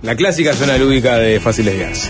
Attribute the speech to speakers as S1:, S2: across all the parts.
S1: La clásica zona lúdica de Fácil Desviarse.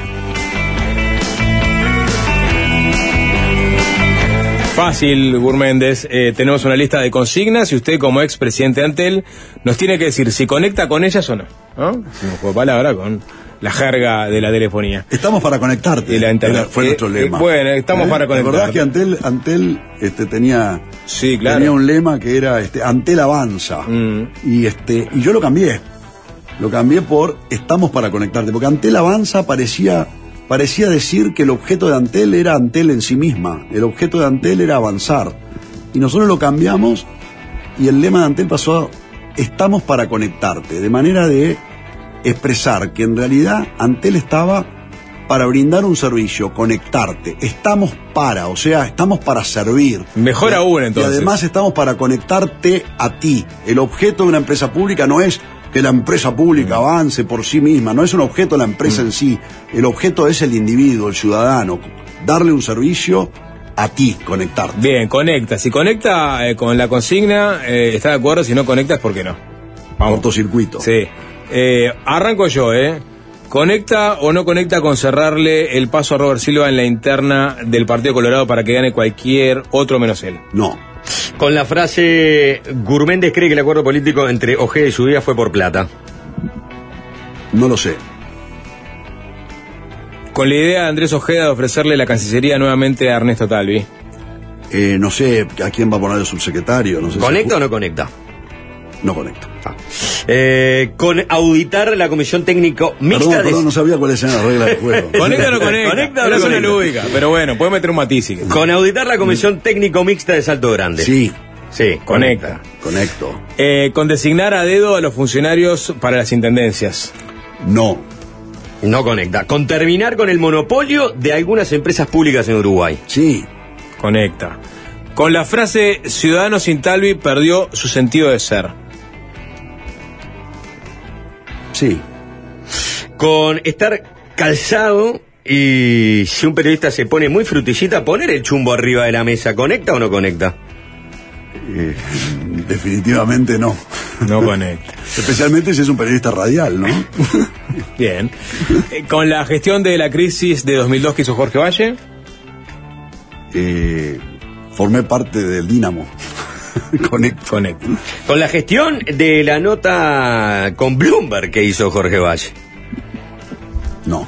S1: Fácil, Gurméndez, tenemos una lista de consignas y usted como expresidente de Antel nos tiene que decir si conecta con ellas o no, ¿no? Un juego de palabra con la jerga de la telefonía.
S2: Estamos para conectarte.
S1: Y la internet.
S2: Fue nuestro lema.
S1: Bueno, estamos para conectarte.
S2: ¿Te acordás que Antel tenía,
S1: sí, claro,
S2: tenía un lema que era Antel avanza? Y yo lo cambié. Lo cambié por estamos para conectarte, porque Antel avanza parecía decir que el objeto de Antel era Antel en sí misma. El objeto de Antel era avanzar. Y nosotros lo cambiamos y el lema de Antel pasó a estamos para conectarte, de manera de expresar que en realidad Antel estaba para brindar un servicio, conectarte. Estamos para servir.
S1: Mejor aún, entonces.
S2: Y además estamos para conectarte a ti. El objeto de una empresa pública no es que la empresa pública avance por sí misma, no es un objeto la empresa en sí, el objeto es el individuo, el ciudadano, darle un servicio a ti, conectarte.
S1: Bien, conecta. Si conecta con la consigna, está de acuerdo. Si no conectas, ¿por qué no?
S2: Vamos. Cortocircuito.
S1: Sí. Arranco yo, ¿Conecta o no conecta con cerrarle el paso a Robert Silva en la interna del Partido Colorado para que gane cualquier otro menos él?
S2: No.
S3: Con la frase, Gurméndez cree que el acuerdo político entre Ojeda y Zubia fue por plata.
S2: No lo sé.
S1: Con la idea de Andrés Ojeda de ofrecerle la Cancillería nuevamente a Ernesto Talvi.
S2: No sé a quién va a poner el subsecretario. No sé.
S3: ¿Conecta o no conecta?
S2: No conecta.
S3: Con auditar la comisión técnico mixta.
S2: Perdón, no sabía cuáles eran las reglas del juego.
S1: ¿Conecta o no conecta?
S3: ¿Conecta o
S1: no
S3: no
S1: conecta?
S3: conecta?
S1: Lúdica, pero bueno, puede meter un matiz.
S3: Con auditar la comisión técnico mixta de Salto Grande.
S2: Sí.
S3: Sí,
S1: Conecta.
S2: Conecto.
S1: Con designar a dedo a los funcionarios para las intendencias.
S2: No.
S3: No conecta. Con terminar con el monopolio de algunas empresas públicas en Uruguay.
S2: Sí.
S1: Conecta. Con la frase Ciudadano sin Talvi perdió su sentido de ser.
S2: Sí.
S3: Con estar calzado y si un periodista se pone muy frutillita, poner el chumbo arriba de la mesa. ¿Conecta o no conecta?
S2: Definitivamente no.
S1: No conecta.
S2: Especialmente si es un periodista radial, ¿no?
S1: Bien. Con la gestión de la crisis de 2002 que hizo Jorge Valle.
S2: Formé parte del Dínamo. Conecto.
S3: Con la gestión de la nota con Bloomberg que hizo Jorge Valle.
S2: No.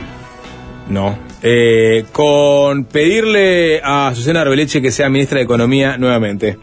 S1: Con pedirle a Susana Arbeleche que sea ministra de Economía nuevamente.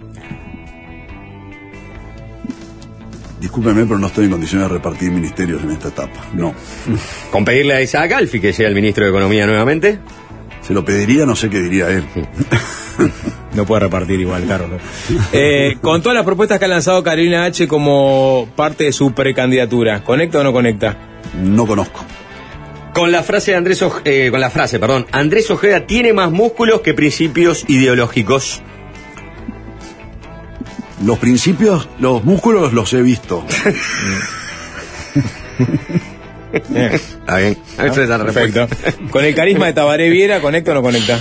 S2: Discúlpeme, pero no estoy en condiciones de repartir ministerios en esta etapa. No.
S3: Con pedirle a Isaac Alfi que sea el ministro de Economía nuevamente.
S2: Se lo pediría, no sé qué diría él.
S1: No puede repartir igual, Carlos. Con todas las propuestas que ha lanzado Carolina H. como parte de su precandidatura, ¿conecta o no conecta?
S2: No conozco.
S3: Con la frase de Andrés Ojeda tiene más músculos que principios ideológicos.
S2: Los principios, los músculos los he visto.
S3: Está bien.
S1: ¿No? Perfecto. Con el carisma de Tabaré Viera, ¿conecta o no conecta?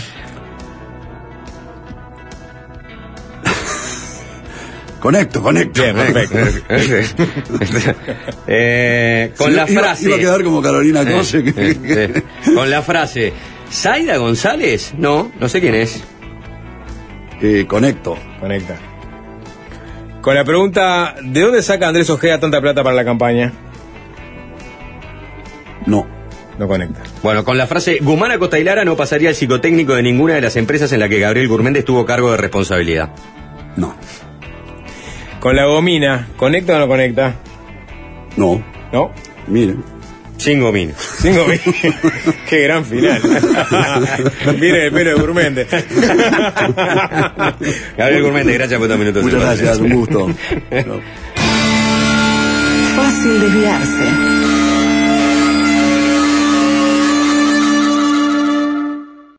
S2: Conecto.
S1: Bien, perfecto.
S3: Con la frase.
S2: Iba a quedar como Carolina Cose.
S3: Con la frase. ¿Zaida González? No sé quién es.
S2: Conecta.
S1: Con la pregunta, ¿de dónde saca Andrés Ojeda tanta plata para la campaña?
S2: No
S1: conecta.
S3: Bueno, con la frase, Guzmán Acosta y Lara no pasaría el psicotécnico de ninguna de las empresas en la que Gabriel Gurméndez tuvo cargo de responsabilidad.
S2: No.
S1: Con la gomina, ¿conecta o no conecta?
S2: No. Miren.
S3: Sin gomina.
S1: Qué gran final. Miren el pelo de Gurméndez.
S3: Gabriel Gurméndez, gracias por estos minutos.
S2: Muchas gracias, un gusto.
S4: Fácil desviarse.